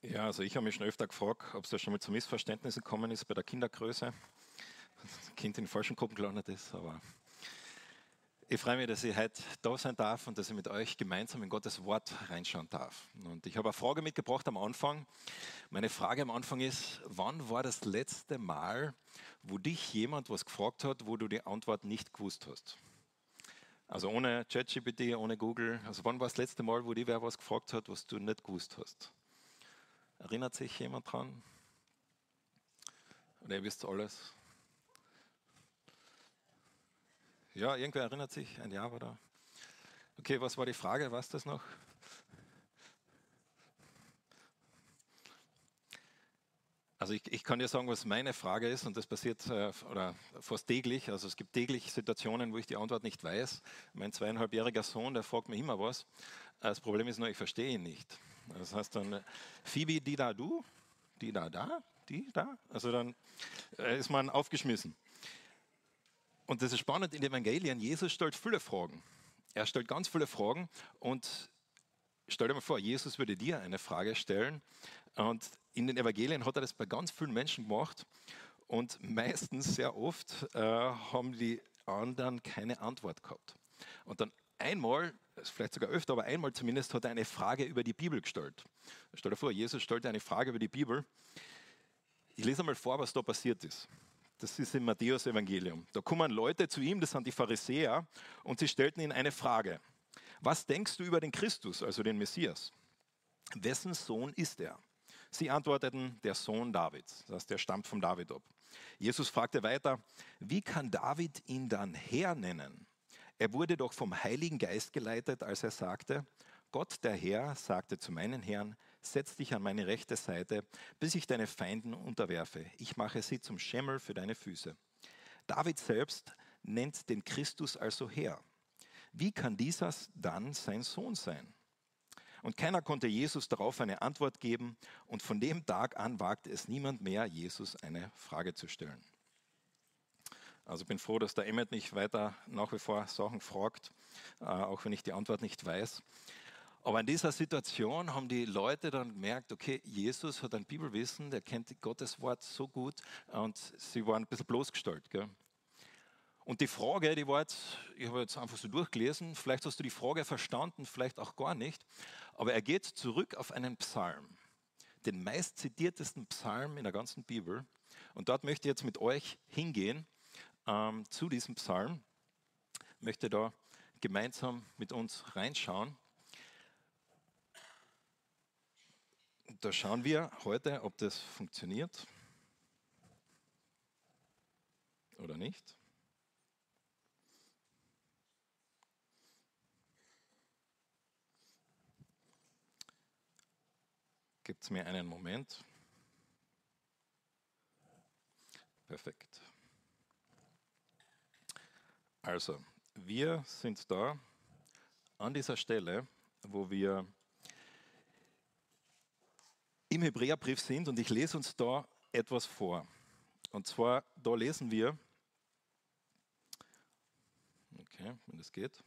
Ja, also ich habe mich schon öfter gefragt, ob es da schon mal zu Missverständnissen gekommen ist bei der Kindergröße. Das Kind in den falschen Gruppen gelandet ist, aber ich freue mich, dass ich heute da sein darf und dass ich mit euch gemeinsam in Gottes Wort reinschauen darf. Und ich habe eine Frage mitgebracht am Anfang. Meine Frage am Anfang ist, wann war das letzte Mal, wo dich jemand was gefragt hat, wo du die Antwort nicht gewusst hast? Also ohne ChatGPT, ohne Google. Also wann war das letzte Mal, wo dich wer was gefragt hat, was du nicht gewusst hast? Erinnert sich jemand dran? Oder ihr wisst alles? Ja, irgendwer erinnert sich, ein Jahr war da. Okay, was war die Frage? Weißt du das noch? Also ich kann dir sagen, was meine Frage ist, und das passiert oder fast täglich. Also es gibt täglich Situationen, wo ich die Antwort nicht weiß. Mein 2,5-jähriger Sohn, der fragt mir immer was. Das Problem ist nur, ich verstehe ihn nicht. Das heißt dann, Phoebe, die da, du? Die da? Die da? Also dann ist man aufgeschmissen. Und das ist spannend in den Evangelien. Jesus stellt viele Fragen. Er stellt ganz viele Fragen und stell dir mal vor, Jesus würde dir eine Frage stellen und in den Evangelien hat er das bei ganz vielen Menschen gemacht und meistens, sehr oft, haben die anderen keine Antwort gehabt. Und dann einmal, vielleicht sogar öfter, aber einmal zumindest, hat er eine Frage über die Bibel gestellt. Stell dir vor, Jesus stellte eine Frage über die Bibel. Ich lese einmal vor, was da passiert ist. Das ist im Matthäus-Evangelium. Da kommen Leute zu ihm, das sind die Pharisäer, und sie stellten ihm eine Frage. Was denkst du über den Christus, also den Messias? Wessen Sohn ist er? Sie antworteten, der Sohn Davids. Das heißt, der stammt von David ab. Jesus fragte weiter, wie kann David ihn dann Herr nennen? Er wurde doch vom Heiligen Geist geleitet, als er sagte, Gott der Herr sagte zu meinen Herrn, setz dich an meine rechte Seite, bis ich deine Feinden unterwerfe. Ich mache sie zum Schemmel für deine Füße. David selbst nennt den Christus also Herr. Wie kann dieser dann sein Sohn sein? Und keiner konnte Jesus darauf eine Antwort geben und von dem Tag an wagte es niemand mehr, Jesus eine Frage zu stellen. Also ich bin froh, dass der Emmet nicht weiter nach wie vor Sachen fragt, auch wenn ich die Antwort nicht weiß. Aber in dieser Situation haben die Leute dann gemerkt, okay, Jesus hat ein Bibelwissen, der kennt Gottes Wort so gut und sie waren ein bisschen bloßgestellt. Gell? Und die Frage, die war jetzt, ich habe jetzt einfach so durchgelesen, vielleicht hast du die Frage verstanden, vielleicht auch gar nicht, aber er geht zurück auf einen Psalm, den meist zitiertesten Psalm in der ganzen Bibel. Und dort möchte ich jetzt mit euch hingehen zu diesem Psalm, möchte da gemeinsam mit uns reinschauen. Und da schauen wir heute, ob das funktioniert oder nicht. Gibt es mir einen Moment? Perfekt. Also, wir sind da an dieser Stelle, wo wir im Hebräerbrief sind und ich lese uns da etwas vor. Und zwar, da lesen wir, okay, wenn das geht,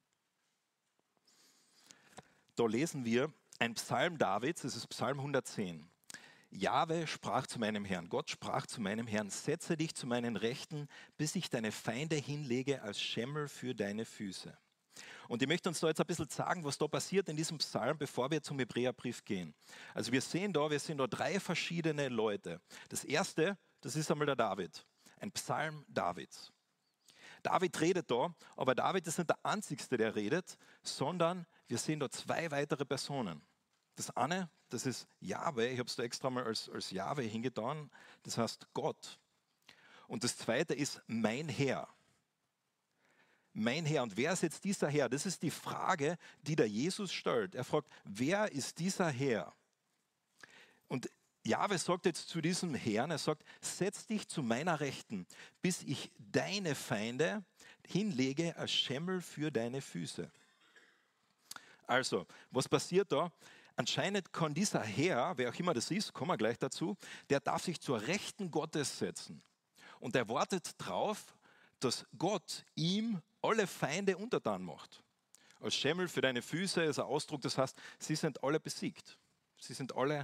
da lesen wir ein Psalm Davids, das ist Psalm 110. Jahwe sprach zu meinem Herrn, Gott sprach zu meinem Herrn, setze dich zu meinen Rechten, bis ich deine Feinde hinlege als Schemmel für deine Füße. Und ich möchte uns da jetzt ein bisschen sagen, was da passiert in diesem Psalm, bevor wir zum Hebräerbrief gehen. Also wir sehen da 3 verschiedene Leute. Das erste, das ist einmal der David, ein Psalm Davids. David redet da, aber David ist nicht der Einzige, der redet, sondern wir sehen da 2 weitere Personen. Das eine, das ist Jahwe, ich habe es da extra mal als Jahwe hingetan, das heißt Gott. Und das zweite ist mein Herr. Mein Herr. Und wer ist jetzt dieser Herr? Das ist die Frage, die der Jesus stellt. Er fragt, wer ist dieser Herr? Und Jahwe sagt jetzt zu diesem Herrn, er sagt, setz dich zu meiner Rechten, bis ich deine Feinde hinlege als Schemmel für deine Füße. Also, was passiert da? Anscheinend kann dieser Herr, wer auch immer das ist, kommen wir gleich dazu, der darf sich zur Rechten Gottes setzen. Und er wartet darauf, dass Gott ihm alle Feinde untertan macht. Als Schemmel für deine Füße ist ein Ausdruck, das heißt, sie sind alle besiegt. Sie sind alle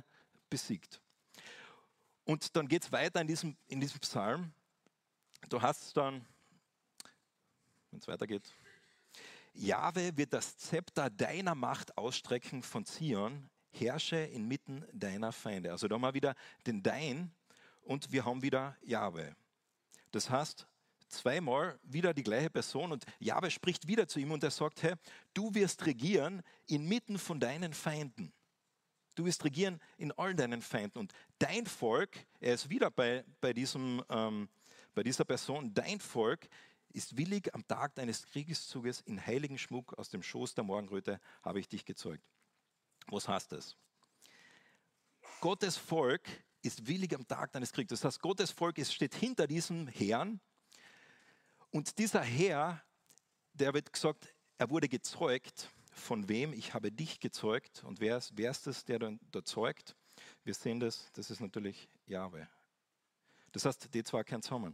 besiegt. Und dann geht es weiter in diesem Psalm. Du hast dann, wenn es weitergeht, Jahwe wird das Zepter deiner Macht ausstrecken von Zion, herrsche inmitten deiner Feinde. Also da haben wir wieder den Dein und wir haben wieder Jahwe. Das heißt, zweimal wieder die gleiche Person und Jahwe spricht wieder zu ihm und er sagt, hey, du wirst regieren inmitten von deinen Feinden. Du wirst regieren in allen deinen Feinden. Und dein Volk, er ist wieder bei dieser Person, dein Volk ist willig am Tag deines Kriegeszuges in heiligen Schmuck aus dem Schoß der Morgenröte habe ich dich gezeugt. Was heißt das? Gottes Volk ist willig am Tag deines Krieges. Das heißt, Gottes Volk steht hinter diesem Herrn. Und dieser Herr, der wird gesagt, er wurde gezeugt. Von wem? Ich habe dich gezeugt. Und wer ist das, der da zeugt? Wir sehen das ist natürlich Jahwe. Das heißt, die zwei kehren zusammen.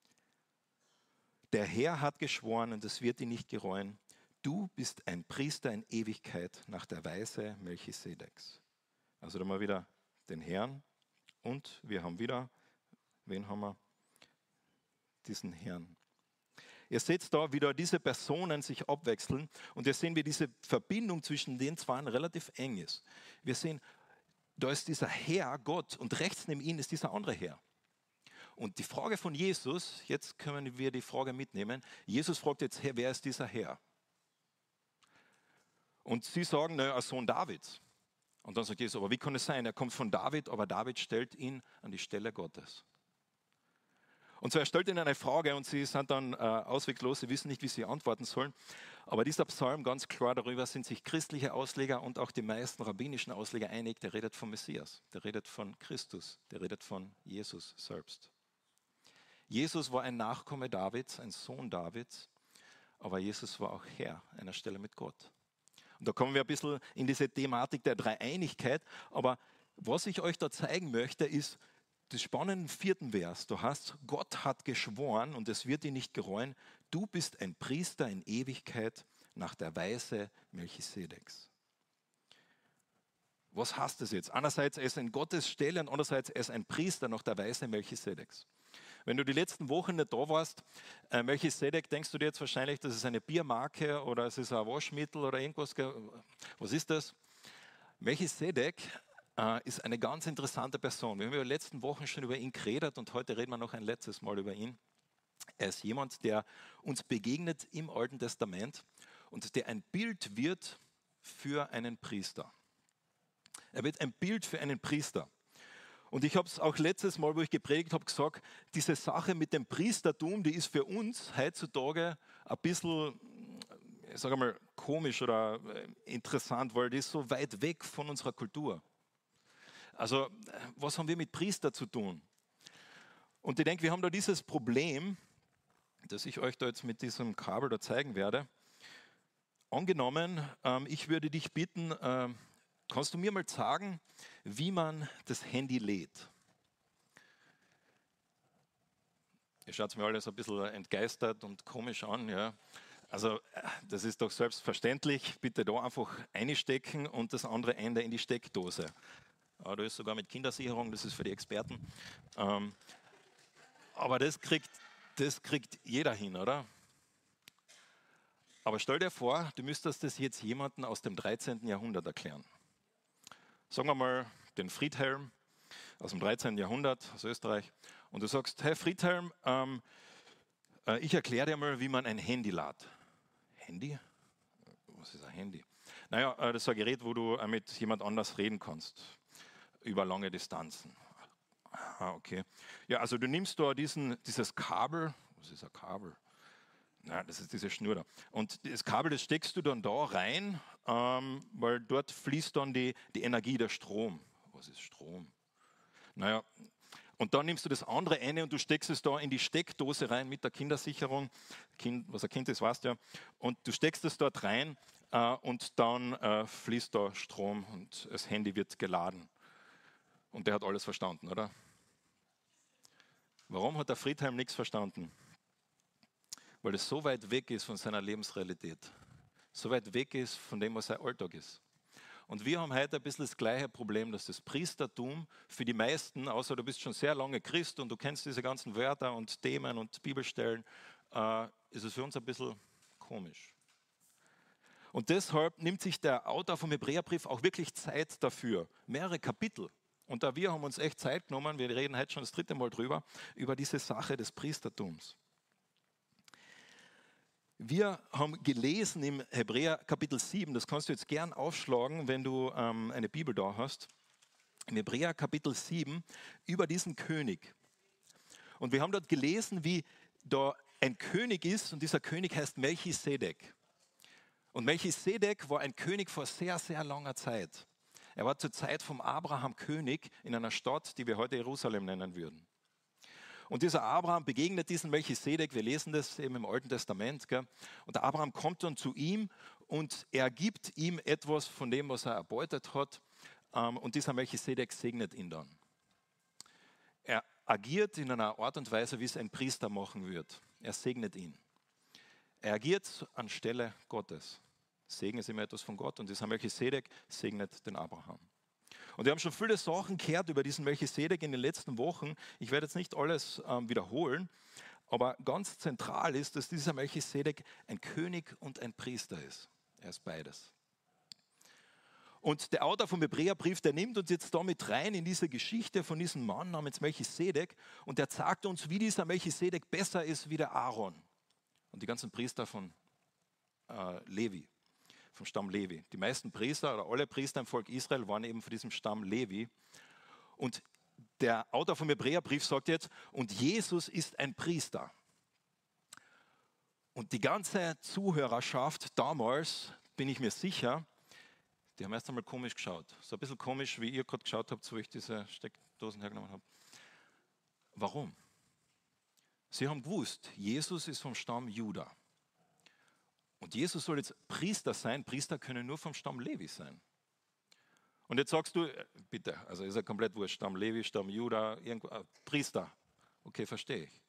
Der Herr hat geschworen und es wird ihn nicht gereuen. Du bist ein Priester in Ewigkeit nach der Weise Melchisedeks. Also da haben wir wieder den Herrn und wir haben wieder, wen haben wir? Diesen Herrn. Ihr seht da, wie da diese Personen sich abwechseln und wir sehen, wie diese Verbindung zwischen den zwei relativ eng ist. Wir sehen, da ist dieser Herr, Gott, und rechts neben ihm ist dieser andere Herr. Und die Frage von Jesus, jetzt können wir die Frage mitnehmen, Jesus fragt jetzt, hey, wer ist dieser Herr? Und sie sagen, naja, ein Sohn Davids. Und dann sagt Jesus, aber wie kann es sein? Er kommt von David, aber David stellt ihn an die Stelle Gottes. Und so er stellt ihnen eine Frage und sie sind dann ausweglos, sie wissen nicht, wie sie antworten sollen. Aber dieser Psalm, ganz klar darüber sind sich christliche Ausleger und auch die meisten rabbinischen Ausleger einig, der redet vom Messias, der redet von Christus, der redet von Jesus selbst. Jesus war ein Nachkomme Davids, ein Sohn Davids, aber Jesus war auch Herr einer Stelle mit Gott. Und da kommen wir ein bisschen in diese Thematik der Dreieinigkeit, aber was ich euch da zeigen möchte, ist, das spannende 4. Vers, du hast, Gott hat geschworen und es wird ihn nicht gereuen, du bist ein Priester in Ewigkeit nach der Weise Melchisedeks. Was heißt das jetzt? Einerseits er ist in Gottes Stelle und andererseits er ist ein Priester nach der Weise Melchisedeks. Wenn du die letzten Wochen nicht da warst, Melchisedek, denkst du dir jetzt wahrscheinlich, das ist eine Biermarke oder es ist ein Waschmittel oder irgendwas. Was ist das? Melchisedek ist eine ganz interessante Person. Wir haben in den letzten Wochen schon über ihn geredet und heute reden wir noch ein letztes Mal über ihn. Er ist jemand, der uns begegnet im Alten Testament und der ein Bild wird für einen Priester. Er wird ein Bild für einen Priester. Und ich habe es auch letztes Mal, wo ich gepredigt habe, gesagt, diese Sache mit dem Priestertum, die ist für uns heutzutage ein bisschen, ich sage mal, komisch oder interessant, weil die ist so weit weg von unserer Kultur. Also, was haben wir mit Priester zu tun? Und ich denke, wir haben da dieses Problem, das ich euch da jetzt mit diesem Kabel da zeigen werde. Angenommen, ich würde dich bitten, kannst du mir mal sagen, wie man das Handy lädt? Ihr schaut mir alles ein bisschen entgeistert und komisch an. Ja. Also das ist doch selbstverständlich. Bitte da einfach einstecken und das andere Ende in die Steckdose. Ja, da ist sogar mit Kindersicherung, das ist für die Experten. Aber das kriegt jeder hin, oder? Aber stell dir vor, du müsstest das jetzt jemandem aus dem 13. Jahrhundert erklären. Sagen wir mal den Friedhelm aus dem 13. Jahrhundert aus Österreich und du sagst, hey Friedhelm, ich erkläre dir mal, wie man ein Handy lädt. Handy? Was ist ein Handy? Naja, das ist ein Gerät, wo du mit jemand anders reden kannst, über lange Distanzen. Ah, okay. Ja, also du nimmst da dieses Kabel, was ist ein Kabel? Na, das ist diese Schnur da. Und das Kabel, das steckst du dann da rein, weil dort fließt dann die Energie, der Strom. Was ist Strom? Naja, und dann nimmst du das andere eine und du steckst es da in die Steckdose rein mit der Kindersicherung. Was ein Kind ist, weißt du ja. Und du steckst es dort rein und dann fließt da Strom und das Handy wird geladen. Und der hat alles verstanden, oder? Warum hat der Friedhelm nichts verstanden? Weil es so weit weg ist von seiner Lebensrealität, so weit weg ist von dem, was sein Alltag ist. Und wir haben heute ein bisschen das gleiche Problem, dass das Priestertum für die meisten, außer du bist schon sehr lange Christ und du kennst diese ganzen Wörter und Themen und Bibelstellen, ist es für uns ein bisschen komisch. Und deshalb nimmt sich der Autor vom Hebräerbrief auch wirklich Zeit dafür, mehrere Kapitel. Und da wir haben uns echt Zeit genommen, wir reden heute schon das 3. Mal drüber, über diese Sache des Priestertums. Wir haben gelesen im Hebräer Kapitel 7, das kannst du jetzt gern aufschlagen, wenn du eine Bibel da hast, im Hebräer Kapitel 7 über diesen König. Und wir haben dort gelesen, wie da ein König ist und dieser König heißt Melchisedek. Und Melchisedek war ein König vor sehr, sehr langer Zeit. Er war zur Zeit vom Abraham König in einer Stadt, die wir heute Jerusalem nennen würden. Und dieser Abraham begegnet diesen Melchisedek, wir lesen das eben im Alten Testament, gell? Und der Abraham kommt dann zu ihm und er gibt ihm etwas von dem, was er erbeutet hat. Und dieser Melchisedek segnet ihn dann. Er agiert in einer Art und Weise, wie es ein Priester machen wird. Er segnet ihn. Er agiert anstelle Gottes. Segen ist immer etwas von Gott und dieser Melchisedek segnet den Abraham. Und wir haben schon viele Sachen gehört über diesen Melchisedek in den letzten Wochen. Ich werde jetzt nicht alles wiederholen, aber ganz zentral ist, dass dieser Melchisedek ein König und ein Priester ist. Er ist beides. Und der Autor vom Hebräerbrief, der nimmt uns jetzt damit rein in diese Geschichte von diesem Mann namens Melchisedek und der sagt uns, wie dieser Melchisedek besser ist wie der Aaron und die ganzen Priester von Levi. Vom Stamm Levi. Die meisten Priester oder alle Priester im Volk Israel waren eben von diesem Stamm Levi. Und der Autor vom Hebräerbrief sagt jetzt, und Jesus ist ein Priester. Und die ganze Zuhörerschaft damals, bin ich mir sicher, die haben erst einmal komisch geschaut. So ein bisschen komisch, wie ihr gerade geschaut habt, wo ich diese Steckdosen hergenommen habe. Warum? Sie haben gewusst, Jesus ist vom Stamm Juda. Und Jesus soll jetzt Priester sein. Priester können nur vom Stamm Levi sein. Und jetzt sagst du, bitte, also ist ja komplett wurscht, Stamm Levi, Stamm Juda, Priester. Okay, verstehe ich.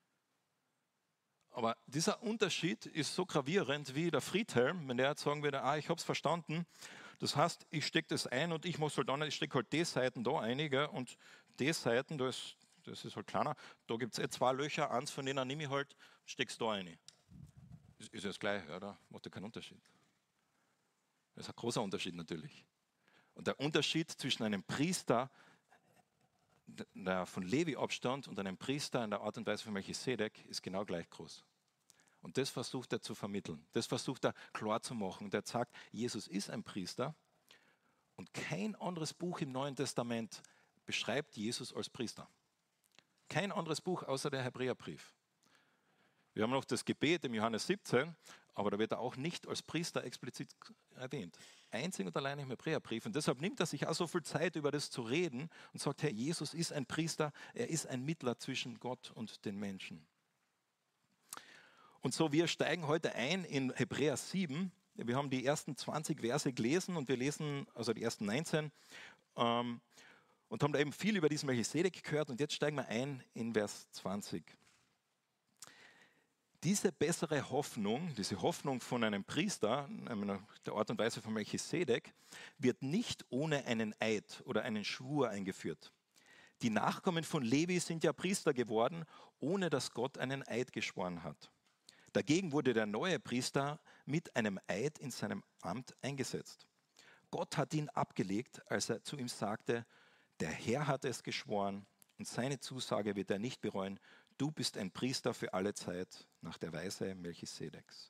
Aber dieser Unterschied ist so gravierend wie der Friedhelm, wenn der jetzt sagen würde, ich habe es verstanden. Das heißt, ich stecke das ein und ich muss halt dann, ich stecke halt die Seiten da einige und die Seiten, das ist halt kleiner. Da gibt es 2 Löcher, eins von denen nehme ich halt, steck's da rein. Ist ja das Gleiche, oder? Macht ja keinen Unterschied. Das ist ein großer Unterschied natürlich. Und der Unterschied zwischen einem Priester, der von Levi abstammt, und einem Priester in der Art und Weise von Melchisedek ist genau gleich groß. Und das versucht er zu vermitteln. Das versucht er klar zu machen. Und er sagt, Jesus ist ein Priester und kein anderes Buch im Neuen Testament beschreibt Jesus als Priester. Kein anderes Buch außer der Hebräerbrief. Wir haben noch das Gebet im Johannes 17, aber da wird er auch nicht als Priester explizit erwähnt. Einzig und allein im Hebräerbrief. Und deshalb nimmt er sich auch so viel Zeit, über das zu reden und sagt, Herr, Jesus ist ein Priester, er ist ein Mittler zwischen Gott und den Menschen. Und so, wir steigen heute ein in Hebräer 7. Wir haben die ersten 20 Verse gelesen und wir lesen, also die ersten 19, und haben da eben viel über diesen Melchisedek gehört. Und jetzt steigen wir ein in Vers 20. Diese bessere Hoffnung, diese Hoffnung von einem Priester, der Art und Weise von Melchisedek, wird nicht ohne einen Eid oder einen Schwur eingeführt. Die Nachkommen von Levi sind ja Priester geworden, ohne dass Gott einen Eid geschworen hat. Dagegen wurde der neue Priester mit einem Eid in seinem Amt eingesetzt. Gott hat ihn abgelegt, als er zu ihm sagte, der Herr hat es geschworen und seine Zusage wird er nicht bereuen. Du bist ein Priester für alle Zeit nach der Weise Melchisedeks.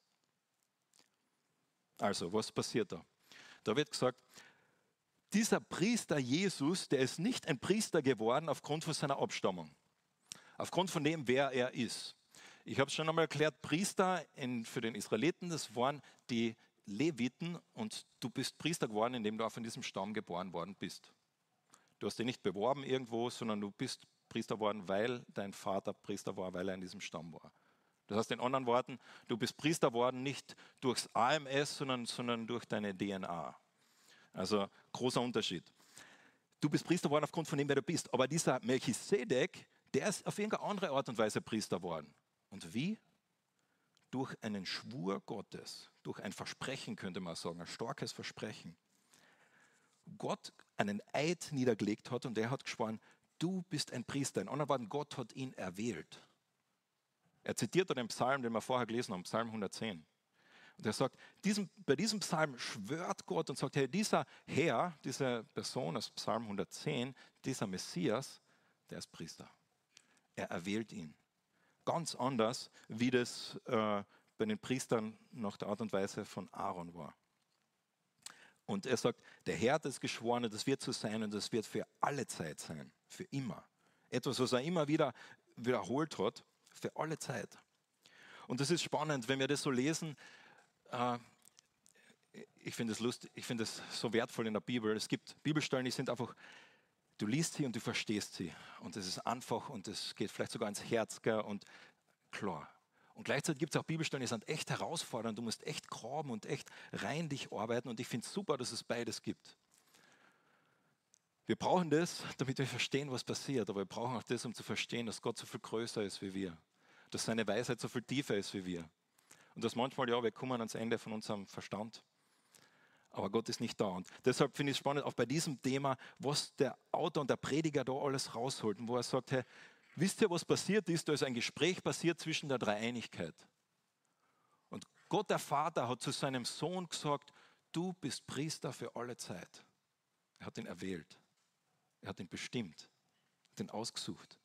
Also, was passiert da? Da wird gesagt, dieser Priester Jesus, der ist nicht ein Priester geworden aufgrund von seiner Abstammung, aufgrund von dem, wer er ist. Ich habe es schon einmal erklärt, Priester für den Israeliten, das waren die Leviten und du bist Priester geworden, indem du auch von diesem Stamm geboren worden bist. Du hast dich nicht beworben irgendwo, sondern du bist Priester worden, weil dein Vater Priester war, weil er in diesem Stamm war. Das heißt in anderen Worten, du bist Priester worden nicht durchs AMS, sondern durch deine DNA. Also großer Unterschied. Du bist Priester worden aufgrund von dem, wer du bist. Aber dieser Melchisedek, der ist auf irgendeine andere Art und Weise Priester worden. Und wie? Durch einen Schwur Gottes, durch ein Versprechen könnte man sagen, ein starkes Versprechen. Gott einen Eid niedergelegt hat und er hat geschworen, du bist ein Priester. In anderen Worten, Gott hat ihn erwählt. Er zitiert da den Psalm, den wir vorher gelesen haben, Psalm 110. Und er sagt, bei diesem Psalm schwört Gott und sagt, hey, dieser Herr, diese Person aus Psalm 110, dieser Messias, der ist Priester. Er erwählt ihn. Ganz anders, wie das bei den Priestern nach der Art und Weise von Aaron war. Und er sagt, der Herr hat es geschworen, das wird so sein und das wird für alle Zeit sein, für immer. Etwas, was er immer wieder wiederholt hat, für alle Zeit. Und das ist spannend, wenn wir das so lesen. Ich finde es lustig, ich finde es so wertvoll in der Bibel. Es gibt Bibelstellen, die sind einfach, du liest sie und du verstehst sie. Und es ist einfach und es geht vielleicht sogar ins Herz, gell, und klar. Und gleichzeitig gibt es auch Bibelstellen, die sind echt herausfordernd. Du musst echt graben und echt rein dich arbeiten. Und ich finde es super, dass es beides gibt. Wir brauchen das, damit wir verstehen, was passiert. Aber wir brauchen auch das, um zu verstehen, dass Gott so viel größer ist wie wir. Dass seine Weisheit so viel tiefer ist wie wir. Und dass manchmal, ja, wir kommen ans Ende von unserem Verstand. Aber Gott ist nicht da. Und deshalb finde ich es spannend, auch bei diesem Thema, was der Autor und der Prediger da alles rausholt. Und wo er sagt, hey, wisst ihr, was passiert ist? Da ist ein Gespräch passiert zwischen der Dreieinigkeit. Und Gott, der Vater, hat zu seinem Sohn gesagt, du bist Priester für alle Zeit. Er hat ihn erwählt. Er hat ihn bestimmt. Er hat ihn ausgesucht.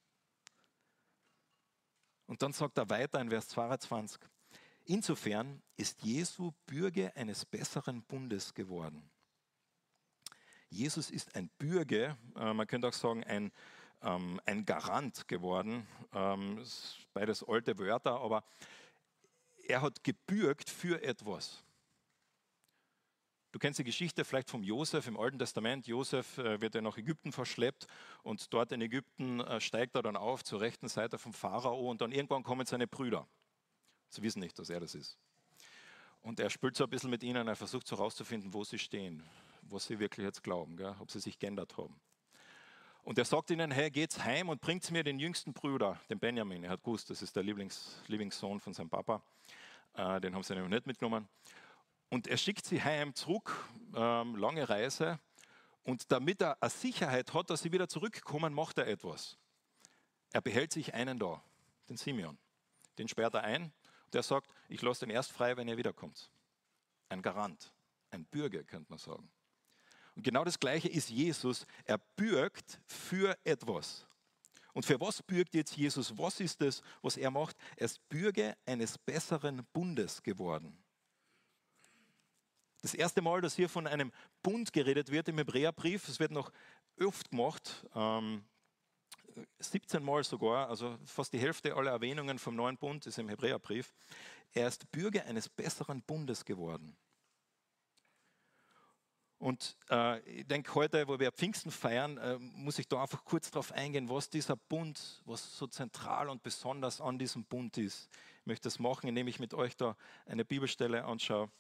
Und dann sagt er weiter in Vers 22, insofern ist Jesu Bürger eines besseren Bundes geworden. Jesus ist ein Bürger, man könnte auch sagen ein Garant geworden. Beides alte Wörter, aber er hat gebürgt für etwas. Du kennst die Geschichte vielleicht vom Josef im Alten Testament. Josef wird ja nach Ägypten verschleppt und dort in Ägypten steigt er dann auf zur rechten Seite vom Pharao und dann irgendwann kommen seine Brüder. Sie wissen nicht, dass er das ist. Und er spielt so ein bisschen mit ihnen, er versucht so herauszufinden, wo sie stehen, was sie wirklich jetzt glauben, gell? Ob sie sich geändert haben. Und er sagt ihnen, hey, geht's heim und bringt mir den jüngsten Bruder, den Benjamin. Er hat gewusst, das ist der Lieblingssohn von seinem Papa. Den haben sie nämlich nicht mitgenommen. Und er schickt sie heim zurück, lange Reise. Und damit er eine Sicherheit hat, dass sie wieder zurückkommen, macht er etwas. Er behält sich einen da, den Simeon. Den sperrt er ein und er sagt, ich lasse den erst frei, wenn ihr wiederkommt. Ein Garant, ein Bürger, könnte man sagen. Und genau das Gleiche ist Jesus. Er bürgt für etwas. Und für was bürgt jetzt Jesus? Was ist das, was er macht? Er ist Bürger eines besseren Bundes geworden. Das erste Mal, dass hier von einem Bund geredet wird im Hebräerbrief, es wird noch oft gemacht, 17 Mal sogar, also fast die Hälfte aller Erwähnungen vom neuen Bund ist im Hebräerbrief. Er ist Bürger eines besseren Bundes geworden. Und ich denke, heute, wo wir Pfingsten feiern, muss ich da einfach kurz darauf eingehen, was dieser Bund, was so zentral und besonders an diesem Bund ist. Ich möchte das machen, indem ich mit euch da eine Bibelstelle anschaue.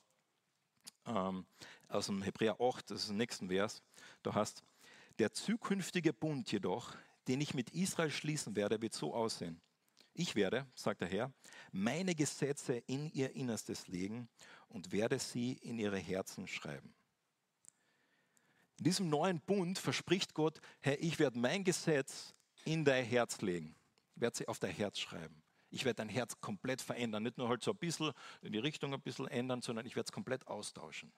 Aus dem Hebräer 8, das ist der nächsten Vers. Da heißt, der zukünftige Bund jedoch, den ich mit Israel schließen werde, wird so aussehen. Ich werde, sagt der Herr, meine Gesetze in ihr Innerstes legen und werde sie in ihre Herzen schreiben. In diesem neuen Bund verspricht Gott, Herr, ich werde mein Gesetz in dein Herz legen. Ich werde sie auf dein Herz schreiben. Ich werde dein Herz komplett verändern. Nicht nur halt so ein bisschen in die Richtung ein bisschen ändern, sondern ich werde es komplett austauschen.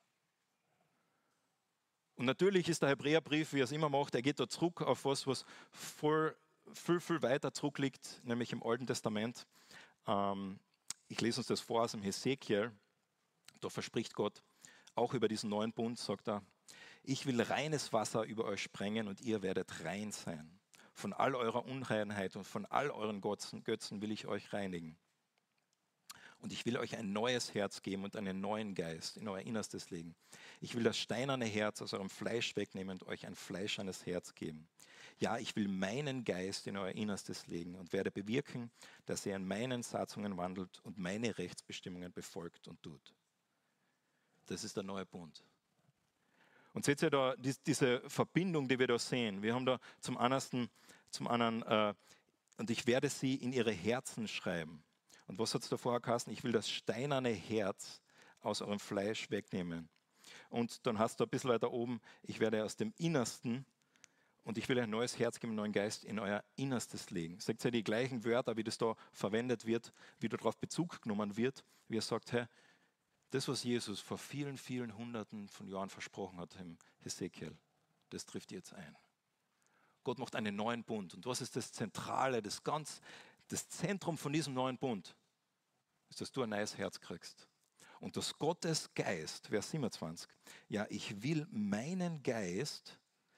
Und natürlich ist der Hebräerbrief, wie er es immer macht, er geht da zurück auf was viel weiter zurückliegt, nämlich im Alten Testament. Ich lese uns das vor aus dem Hesekiel. Da verspricht Gott, auch über diesen neuen Bund, sagt er, ich will reines Wasser über euch sprengen und ihr werdet rein sein. Von all eurer Unreinheit und von all euren Götzen will ich euch reinigen. Und ich will euch ein neues Herz geben und einen neuen Geist in euer Innerstes legen. Ich will das steinerne Herz aus eurem Fleisch wegnehmen und euch ein fleischernes Herz geben. Ja, ich will meinen Geist in euer Innerstes legen und werde bewirken, dass ihr in meinen Satzungen wandelt und meine Rechtsbestimmungen befolgt und tut. Das ist der neue Bund. Und seht ihr da diese Verbindung, die wir da sehen? Wir haben da zum anderen, und ich werde sie in ihre Herzen schreiben. Und was hat es da vorher geheißen? Ich will das steinerne Herz aus eurem Fleisch wegnehmen. Und dann hast du ein bisschen weiter oben, ich werde aus dem Innersten und ich will ein neues Herz geben, einen neuen Geist in euer Innerstes legen. Sagt ja die gleichen Wörter, wie das da verwendet wird, wie darauf Bezug genommen wird, wie er sagt, hey, das, was Jesus vor vielen, vielen Hunderten von Jahren versprochen hat im Hesekiel, das trifft jetzt ein. Gott macht einen neuen Bund. Und was ist das Zentrale, das Zentrum von diesem neuen Bund? Ist, dass du ein neues Herz kriegst. Und dass Gottes Geist, Vers 27, ja, ich will meinen Geist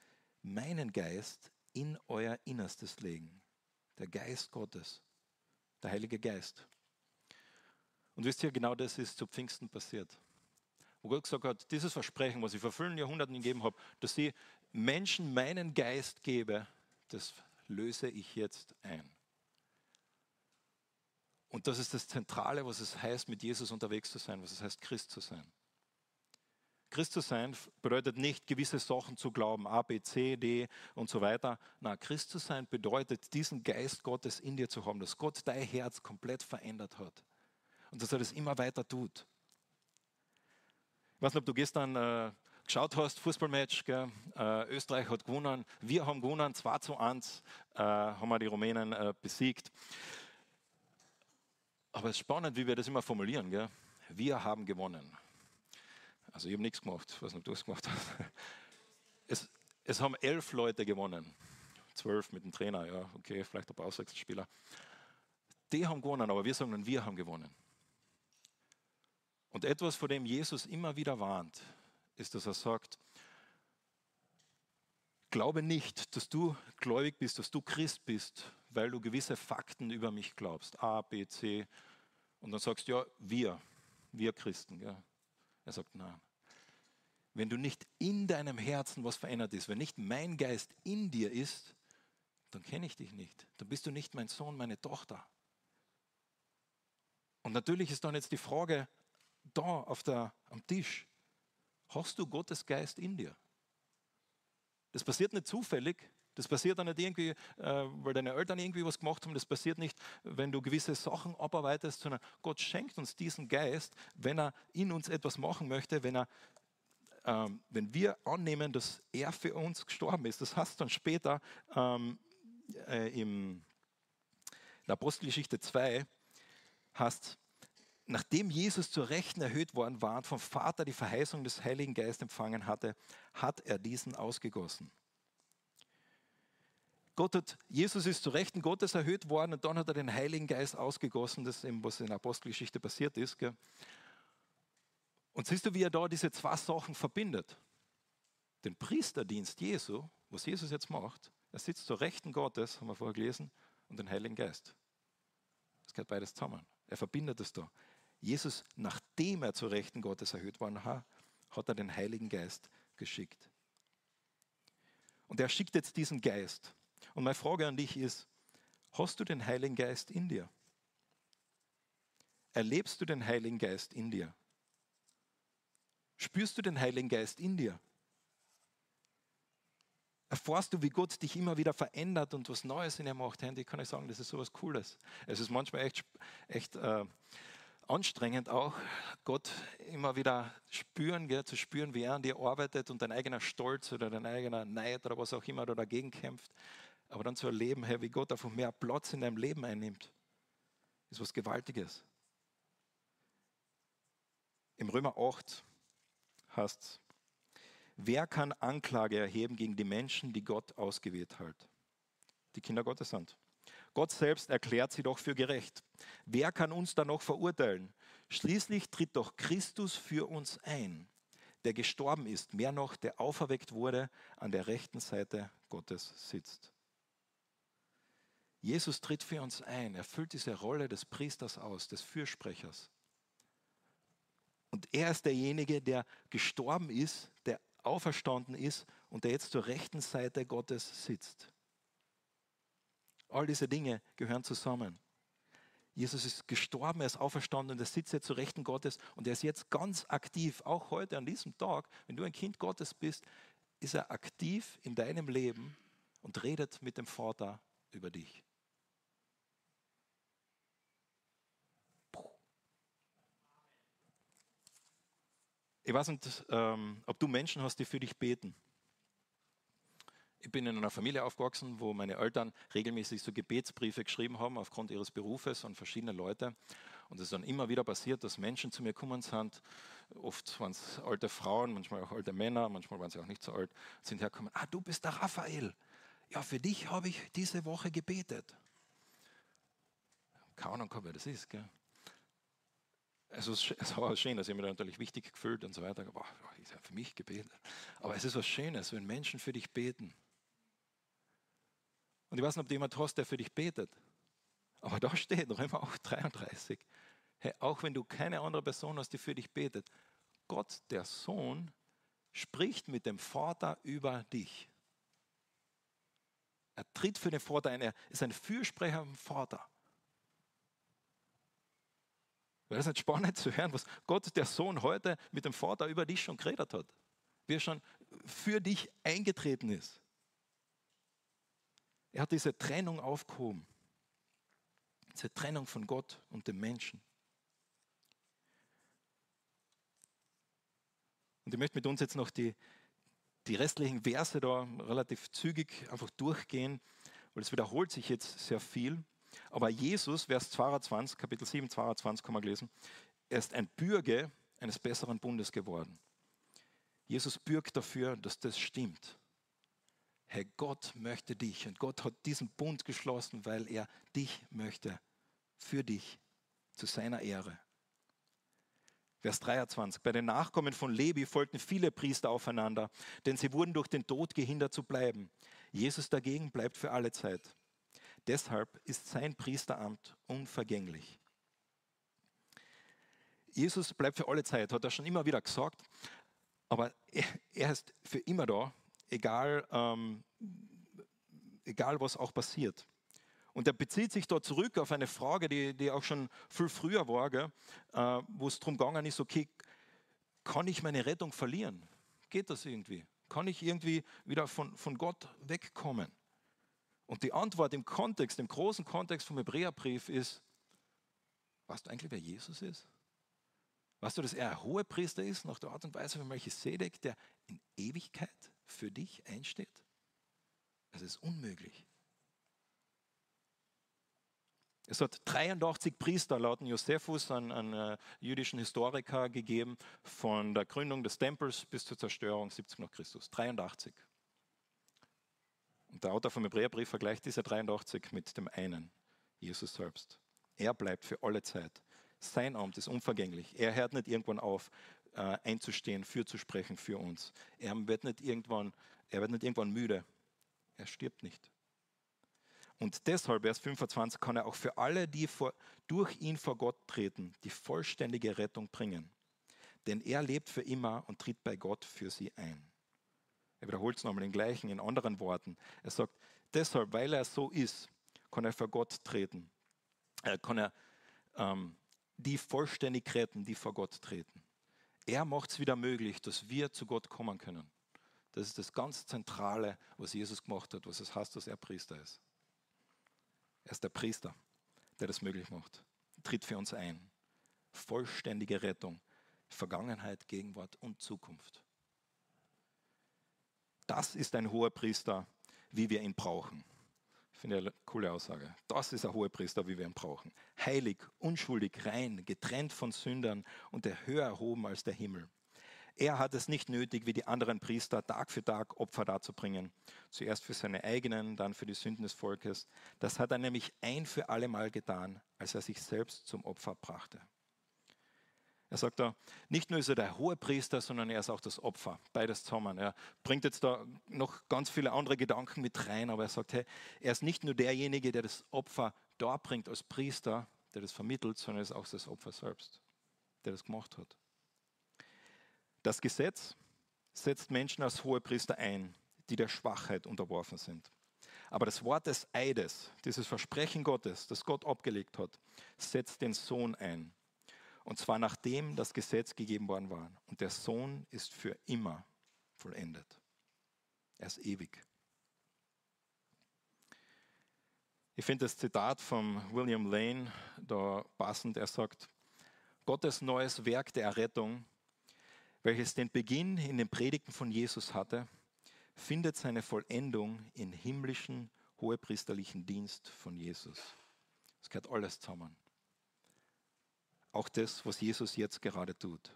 in euer Innerstes legen. Der Geist Gottes, der Heilige Geist. Und wisst ihr, genau das ist zu Pfingsten passiert. Wo Gott gesagt hat, dieses Versprechen, was ich vor vielen Jahrhunderten gegeben habe, dass ich Menschen meinen Geist gebe, das löse ich jetzt ein. Und das ist das Zentrale, was es heißt, mit Jesus unterwegs zu sein, was es heißt, Christ zu sein. Christ zu sein bedeutet nicht, gewisse Sachen zu glauben, A, B, C, D und so weiter. Na, Christ zu sein bedeutet, diesen Geist Gottes in dir zu haben, dass Gott dein Herz komplett verändert hat. Und dass er das immer weiter tut. Ich weiß nicht, ob du gestern geschaut hast, Fußballmatch, Österreich hat gewonnen, wir haben gewonnen, 2:1 haben wir die Rumänen besiegt. Aber es ist spannend, wie wir das immer formulieren. Gell? Wir haben gewonnen. Also ich habe nichts gemacht, ich weiß nicht, ob du es gemacht hast. Es haben 11 Leute gewonnen. 12 mit dem Trainer, ja, okay, vielleicht ein paar Auswechselspieler. Die haben gewonnen, aber wir sagen dann, wir haben gewonnen. Und etwas, vor dem Jesus immer wieder warnt, ist, dass er sagt, glaube nicht, dass du gläubig bist, dass du Christ bist, weil du gewisse Fakten über mich glaubst. A, B, C. Und dann sagst du, ja, wir Christen. Gell? Er sagt, nein. Wenn du nicht in deinem Herzen was verändert ist, wenn nicht mein Geist in dir ist, dann kenne ich dich nicht. Dann bist du nicht mein Sohn, meine Tochter. Und natürlich ist dann jetzt die Frage da am Tisch, hast du Gottes Geist in dir? Das passiert nicht zufällig, das passiert dann nicht irgendwie, weil deine Eltern irgendwie was gemacht haben, das passiert nicht, wenn du gewisse Sachen abarbeitest, sondern Gott schenkt uns diesen Geist, wenn er in uns etwas machen möchte, wenn wir annehmen, dass er für uns gestorben ist. Das heißt dann später in der Apostelgeschichte 2, heißt, nachdem Jesus zur Rechten erhöht worden war und vom Vater die Verheißung des Heiligen Geistes empfangen hatte, hat er diesen ausgegossen. Jesus ist zur Rechten Gottes erhöht worden und dann hat er den Heiligen Geist ausgegossen, das ist eben, was in der Apostelgeschichte passiert ist. Gell? Und siehst du, wie er da diese zwei Sachen verbindet? Den Priesterdienst Jesu, was Jesus jetzt macht, er sitzt zur Rechten Gottes, haben wir vorher gelesen, und den Heiligen Geist. Das gehört beides zusammen. Er verbindet es da. Jesus, nachdem er zur Rechten Gottes erhöht worden war, hat er den Heiligen Geist geschickt. Und er schickt jetzt diesen Geist. Und meine Frage an dich ist, hast du den Heiligen Geist in dir? Erlebst du den Heiligen Geist in dir? Spürst du den Heiligen Geist in dir? Erfährst du, wie Gott dich immer wieder verändert und was Neues in dir macht? Hey, kann ich sagen, das ist so was Cooles. Es ist manchmal echt anstrengend auch, Gott immer wieder zu spüren, wie er an dir arbeitet und dein eigener Stolz oder dein eigener Neid oder was auch immer du dagegen kämpft. Aber dann zu erleben, hey, wie Gott einfach mehr Platz in deinem Leben einnimmt, ist was Gewaltiges. Im Römer 8 heißt es, wer kann Anklage erheben gegen die Menschen, die Gott ausgewählt hat? Die Kinder Gottes sind. Gott selbst erklärt sie doch für gerecht. Wer kann uns da noch verurteilen? Schließlich tritt doch Christus für uns ein, der gestorben ist, mehr noch, der auferweckt wurde, an der rechten Seite Gottes sitzt. Jesus tritt für uns ein, er füllt diese Rolle des Priesters aus, des Fürsprechers. Und er ist derjenige, der gestorben ist, der auferstanden ist und der jetzt zur rechten Seite Gottes sitzt. All diese Dinge gehören zusammen. Jesus ist gestorben, er ist auferstanden und er sitzt jetzt zur Rechten Gottes und er ist jetzt ganz aktiv, auch heute an diesem Tag, wenn du ein Kind Gottes bist, ist er aktiv in deinem Leben und redet mit dem Vater über dich. Ich weiß nicht, ob du Menschen hast, die für dich beten. Ich bin in einer Familie aufgewachsen, wo meine Eltern regelmäßig so Gebetsbriefe geschrieben haben, aufgrund ihres Berufes an verschiedene Leute. Und es ist dann immer wieder passiert, dass Menschen zu mir gekommen sind. Oft waren es alte Frauen, manchmal auch alte Männer, manchmal waren sie auch nicht so alt, sind hergekommen. Ah, du bist der Raphael. Ja, für dich habe ich diese Woche gebetet. Keine Ahnung, wer das ist. Gell? Also es war schön, dass ich mich da natürlich wichtig gefühlt und so weiter. Boah, ich habe für mich gebetet. Aber es ist was Schönes, wenn Menschen für dich beten. Und ich weiß nicht, ob du jemanden hast, der für dich betet. Aber da steht Römer 8,33. Hey, auch wenn du keine andere Person hast, die für dich betet, Gott, der Sohn, spricht mit dem Vater über dich. Er tritt für den Vater ein, er ist ein Fürsprecher vom Vater. Wäre das nicht spannend zu hören, was Gott, der Sohn, heute mit dem Vater über dich schon geredet hat? Wie er schon für dich eingetreten ist. Er hat diese Trennung aufgehoben. Diese Trennung von Gott und dem Menschen. Und ich möchte mit uns jetzt noch die restlichen Verse da relativ zügig einfach durchgehen, weil es wiederholt sich jetzt sehr viel. Aber Jesus, Vers 22, Kapitel 7, 22 haben wir gelesen, er ist ein Bürger eines besseren Bundes geworden. Jesus bürgt dafür, dass das stimmt. Hey, Gott möchte dich und Gott hat diesen Bund geschlossen, weil er dich möchte, für dich, zu seiner Ehre. Vers 23. Bei den Nachkommen von Levi folgten viele Priester aufeinander, denn sie wurden durch den Tod gehindert zu bleiben. Jesus dagegen bleibt für alle Zeit. Deshalb ist sein Priesteramt unvergänglich. Jesus bleibt für alle Zeit, hat er schon immer wieder gesagt, aber er ist für immer da, egal was auch passiert. Und er bezieht sich da zurück auf eine Frage, die auch schon viel früher war, wo es darum gegangen ist, okay, kann ich meine Rettung verlieren? Geht das irgendwie? Kann ich irgendwie wieder von Gott wegkommen? Und die Antwort im Kontext, im großen Kontext vom Hebräerbrief ist, weißt du eigentlich, wer Jesus ist? Weißt du, dass er ein Hohepriester ist, nach der Art und Weise von Melchisedek, der in Ewigkeit für dich einsteht? Es ist unmöglich. Es hat 83 Priester laut Josephus, einen jüdischen Historiker, gegeben, von der Gründung des Tempels bis zur Zerstörung 70 nach Christus. 83. Und der Autor vom Hebräerbrief vergleicht diese 83 mit dem einen, Jesus selbst. Er bleibt für alle Zeit. Sein Amt ist unvergänglich. Er hört nicht irgendwann auf, einzustehen, fürzusprechen für uns. Er wird nicht irgendwann müde. Er stirbt nicht. Und deshalb, Vers 25, kann er auch für alle, die durch ihn vor Gott treten, die vollständige Rettung bringen. Denn er lebt für immer und tritt bei Gott für sie ein. Er wiederholt es nochmal den gleichen in anderen Worten. Er sagt, deshalb, weil er so ist, kann er vor Gott treten. Kann er die vollständig retten, die vor Gott treten. Er macht es wieder möglich, dass wir zu Gott kommen können. Das ist das ganz Zentrale, was Jesus gemacht hat, was es heißt, dass er Priester ist. Er ist der Priester, der das möglich macht. Er tritt für uns ein. Vollständige Rettung. Vergangenheit, Gegenwart und Zukunft. Das ist ein Hohepriester, wie wir ihn brauchen. Ich finde eine coole Aussage. Das ist ein Hohepriester, wie wir ihn brauchen. Heilig, unschuldig, rein, getrennt von Sündern und der höher erhoben als der Himmel. Er hat es nicht nötig, wie die anderen Priester, Tag für Tag Opfer darzubringen. Zuerst für seine eigenen, dann für die Sünden des Volkes. Das hat er nämlich ein für alle Mal getan, als er sich selbst zum Opfer brachte. Er sagt da, nicht nur ist er der Hohepriester, sondern er ist auch das Opfer. Beides zusammen. Er bringt jetzt da noch ganz viele andere Gedanken mit rein, aber er sagt, hey, er ist nicht nur derjenige, der das Opfer darbringt als Priester, der das vermittelt, sondern er ist auch das Opfer selbst, der das gemacht hat. Das Gesetz setzt Menschen als Hohepriester ein, die der Schwachheit unterworfen sind. Aber das Wort des Eides, dieses Versprechen Gottes, das Gott abgelegt hat, setzt den Sohn ein. Und zwar nachdem das Gesetz gegeben worden war. Und der Sohn ist für immer vollendet. Er ist ewig. Ich finde das Zitat von William Lane da passend. Er sagt, Gottes neues Werk der Errettung welches den Beginn in den Predigten von Jesus hatte, findet seine Vollendung im himmlischen hohepriesterlichen Dienst von Jesus. Es gehört alles zusammen. Auch das, was Jesus jetzt gerade tut.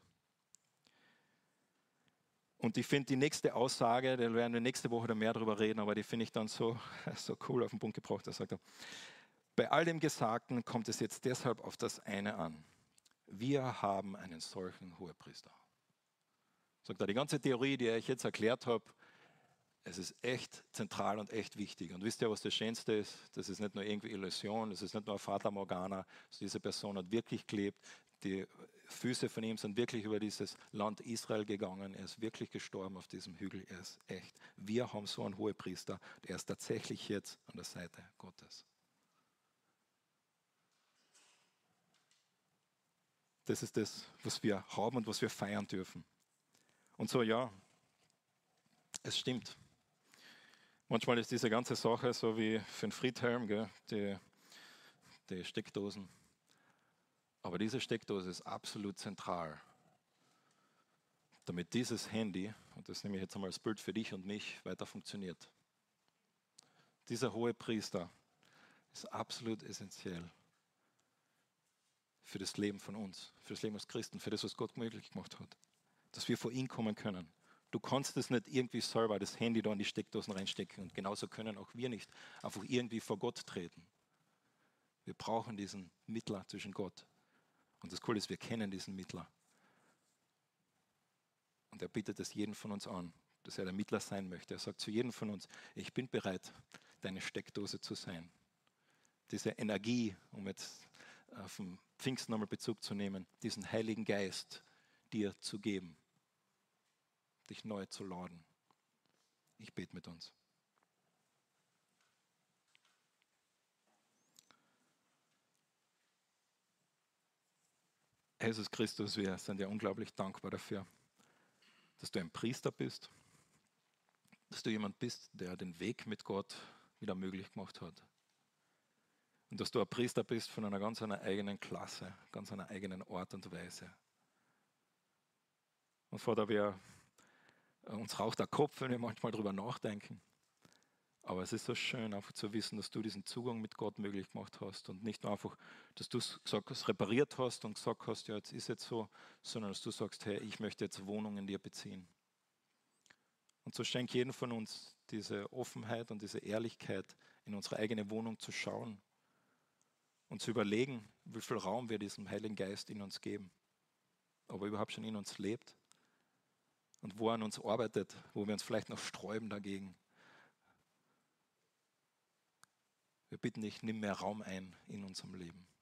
Und ich finde die nächste Aussage, da werden wir nächste Woche mehr darüber reden, aber die finde ich dann so cool auf den Punkt gebracht. Da sagt er, bei all dem Gesagten kommt es jetzt deshalb auf das eine an. Wir haben einen solchen Hohepriester. Sagt er, die ganze Theorie, die ich jetzt erklärt habe, es ist echt zentral und echt wichtig. Und wisst ihr, was das Schönste ist? Das ist nicht nur irgendwie Illusion, das ist nicht nur ein Fata Morgana. Also diese Person hat wirklich gelebt. Die Füße von ihm sind wirklich über dieses Land Israel gegangen. Er ist wirklich gestorben auf diesem Hügel. Er ist echt. Wir haben so einen Hohepriester. Der ist tatsächlich jetzt an der Seite Gottes. Das ist das, was wir haben und was wir feiern dürfen. Und so, ja, es stimmt. Manchmal ist diese ganze Sache so wie für den Friedhelm, gell, die Steckdosen. Aber diese Steckdose ist absolut zentral, damit dieses Handy, und das nehme ich jetzt einmal als Bild für dich und mich, weiter funktioniert. Dieser Hohepriester ist absolut essentiell für das Leben von uns, für das Leben als Christen, für das, was Gott möglich gemacht hat, dass wir vor ihn kommen können. Du kannst es nicht irgendwie selber, das Handy da in die Steckdosen reinstecken, und genauso können auch wir nicht einfach irgendwie vor Gott treten. Wir brauchen diesen Mittler zwischen Gott. Und das Coole ist, wir kennen diesen Mittler. Und er bietet es jedem von uns an, dass er der Mittler sein möchte. Er sagt zu jedem von uns, ich bin bereit, deine Steckdose zu sein. Diese Energie, um jetzt auf den Pfingsten nochmal Bezug zu nehmen, diesen Heiligen Geist dir zu geben, dich neu zu laden. Ich bete mit uns. Jesus Christus, wir sind dir unglaublich dankbar dafür, dass du ein Priester bist, dass du jemand bist, der den Weg mit Gott wieder möglich gemacht hat. Und dass du ein Priester bist von einer ganz einer eigenen Klasse, ganz einer eigenen Art und Weise. Und Vater, uns raucht der Kopf, wenn wir manchmal darüber nachdenken. Aber es ist so schön, einfach zu wissen, dass du diesen Zugang mit Gott möglich gemacht hast. Und nicht nur einfach, dass du es repariert hast und gesagt hast, ja, jetzt ist jetzt so, sondern dass du sagst, hey, ich möchte jetzt Wohnung in dir beziehen. Und so schenk jedem von uns diese Offenheit und diese Ehrlichkeit, in unsere eigene Wohnung zu schauen und zu überlegen, wie viel Raum wir diesem Heiligen Geist in uns geben, aber überhaupt schon in uns lebt und wo er an uns arbeitet, wo wir uns vielleicht noch sträuben dagegen. Wir bitten dich, nimm mehr Raum ein in unserem Leben.